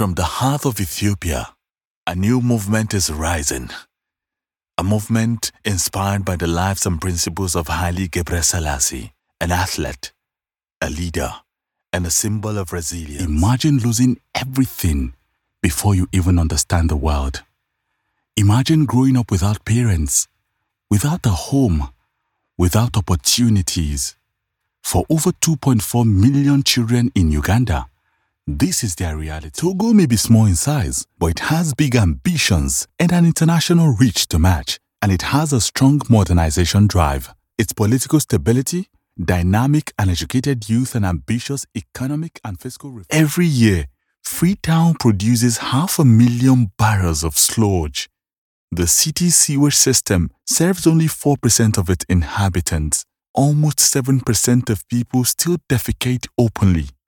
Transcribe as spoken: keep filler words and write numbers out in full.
From the heart of Ethiopia, a new movement is rising. A movement inspired by the lives and principles of Haile Gebrselassie, an athlete, a leader, and a symbol of resilience. Imagine losing everything before you even understand the world. Imagine growing up without parents, without a home, without opportunities. For over two point four million children in Uganda, this is their reality. Togo may be small in size, but it has big ambitions and an international reach to match, and it has a strong modernization drive. Its political stability, dynamic and educated youth, and ambitious economic and fiscal reform. Every year, Freetown produces half a million barrels of sludge. The city's sewage system serves only four percent of its inhabitants. Almost seven percent of people still defecate openly.